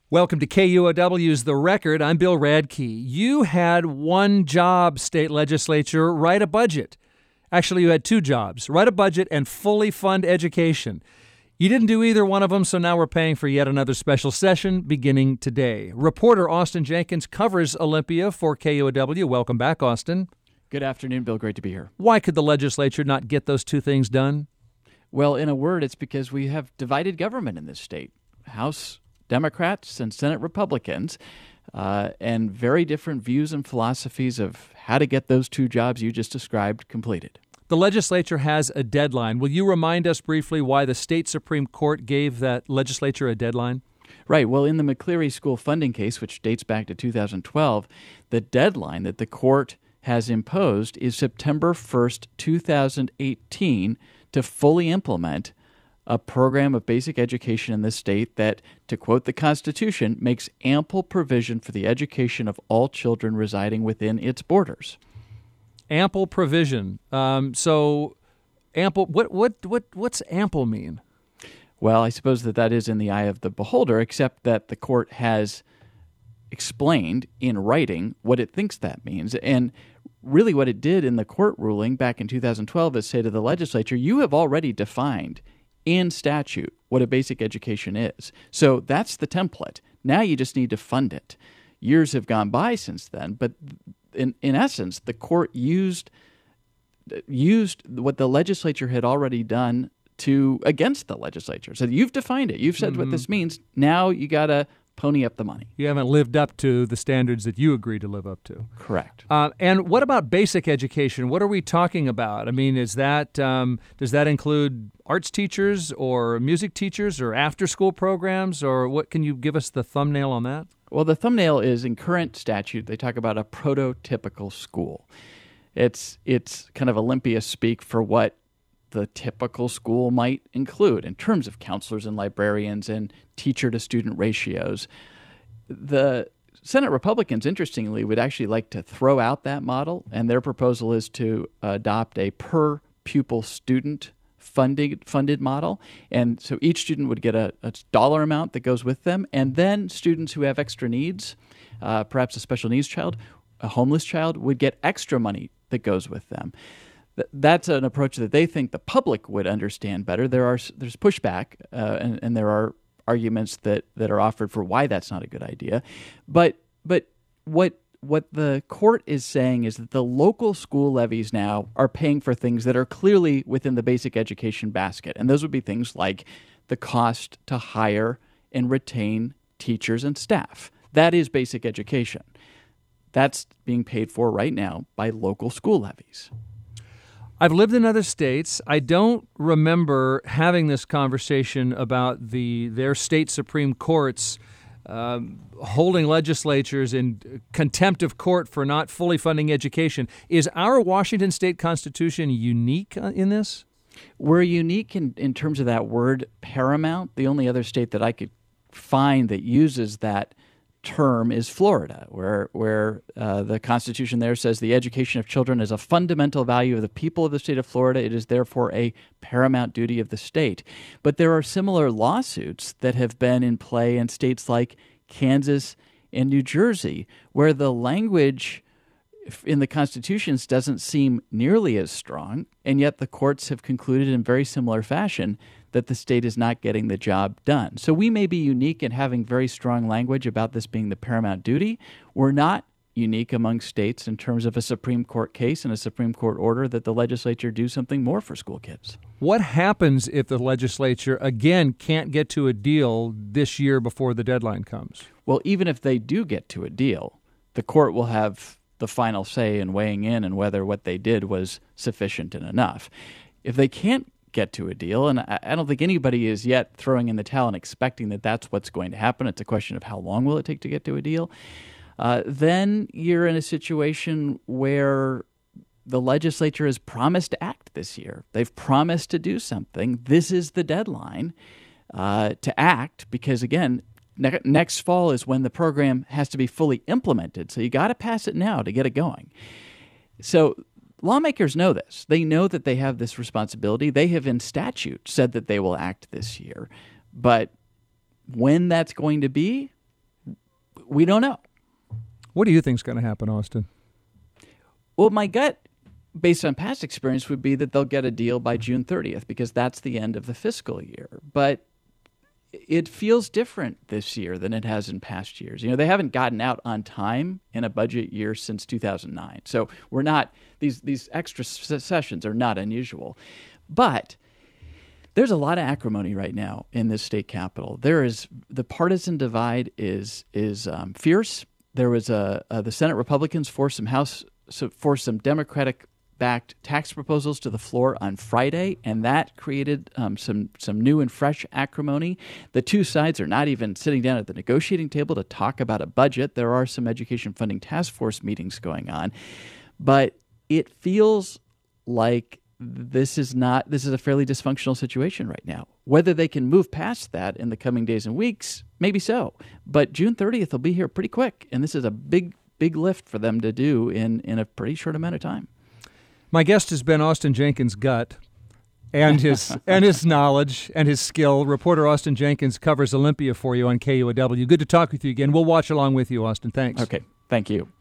Welcome to KUOW's The Record. I'm Bill Radke. You had one job, state legislature, write a budget. Actually, you had two jobs, write a budget and fully fund education. You didn't do either one of them, so now we're paying for yet another special session beginning today. Reporter Austin Jenkins covers Olympia for KUOW. Welcome back, Austin. Good afternoon, Bill. Great to be here. Why could the legislature not get those two things done? Well, in a word, it's because we have divided government in this state. House Democrats and Senate Republicans, and very different views and philosophies of how to get those two jobs you just described completed. The legislature has a deadline. Will you remind us briefly why the state Supreme Court gave that legislature a deadline? Right. Well, in the McCleary School funding case, which dates back to 2012, the deadline that the court has imposed is September 1st, 2018, to fully implement a program of basic education in this state that, to quote the Constitution, makes ample provision for the education of all children residing within its borders. Ample provision. So, ample. What's ample mean? Well, I suppose that is in the eye of the beholder, except that the court has explained in writing what it thinks that means. And really what it did in the court ruling back in 2012 is say to the legislature, you have already defined in statute what a basic education is. So that's the template. Now you just need to fund it. Years have gone by since then, but in essence, the court used what the legislature had already done against the legislature. So you've defined it. You've said what this means. Now you got to pony up the money. You haven't lived up to the standards that you agreed to live up to. Correct. And what about basic education? What are we talking about? I mean, does that include arts teachers or music teachers or after-school programs? Or what? Can you give us the thumbnail on that? Well, the thumbnail is in current statute, they talk about a prototypical school. It's kind of Olympia speak for what the typical school might include in terms of counselors and librarians and teacher-to-student ratios. The Senate Republicans, interestingly, would actually like to throw out that model, and their proposal is to adopt a per-pupil student funded model. And so each student would get a dollar amount that goes with them, and then students who have extra needs, perhaps a special needs child, a homeless child, would get extra money that goes with them. That's an approach that they think the public would understand better. There's pushback, and there are arguments that are offered for why that's not a good idea. But what the court is saying is that the local school levies now are paying for things that are clearly within the basic education basket, and those would be things like the cost to hire and retain teachers and staff. That is basic education. That's being paid for right now by local school levies. I've lived in other states. I don't remember having this conversation about their state Supreme Courts holding legislatures in contempt of court for not fully funding education. Is our Washington state Constitution unique in this? We're unique in terms of that word paramount. The only other state that I could find that uses that term is Florida, where the Constitution there says the education of children is a fundamental value of the people of the state of Florida. It is therefore a paramount duty of the state. But there are similar lawsuits that have been in play in states like Kansas and New Jersey, where the language in the constitutions doesn't seem nearly as strong, and yet the courts have concluded in very similar fashion that the state is not getting the job done. So we may be unique in having very strong language about this being the paramount duty. We're not unique among states in terms of a Supreme Court case and a Supreme Court order that the legislature do something more for school kids. What happens if the legislature, again, can't get to a deal this year before the deadline comes? Well, even if they do get to a deal, the court will have the final say in weighing in and whether what they did was sufficient and enough. If they can't get to a deal, and I don't think anybody is yet throwing in the towel and expecting that that's what's going to happen. It's a question of how long will it take to get to a deal. Then you're in a situation where the legislature has promised to act this year. They've promised to do something. This is the deadline to act because, again, next fall is when the program has to be fully implemented. So you got to pass it now to get it going. So lawmakers know this. They know that they have this responsibility. They have in statute said that they will act this year. But when that's going to be, We don't know. What do you think is going to happen, Austin? Well, my gut, based on past experience, would be that they'll get a deal by June 30th because that's the end of the fiscal year. But it feels different this year than it has in past years. They haven't gotten out on time in a budget year since 2009. So we're not, these extra sessions are not unusual. But there's a lot of acrimony right now in this state capitol. The partisan divide is fierce. There was the Senate Republicans forced some Democratic-backed tax proposals to the floor on Friday, and that created some new and fresh acrimony. The two sides are not even sitting down at the negotiating table to talk about a budget. There are some education funding task force meetings going on, but it feels like this is a fairly dysfunctional situation right now. Whether they can move past that in the coming days and weeks, maybe so. But June 30th will be here pretty quick, and this is a big lift for them to do in a pretty short amount of time. My guest has been Austin Jenkins' gut and his knowledge and his skill. Reporter Austin Jenkins covers Olympia for you on KUOW. Good to talk with you again. We'll watch along with you, Austin. Thanks. Okay. Thank you.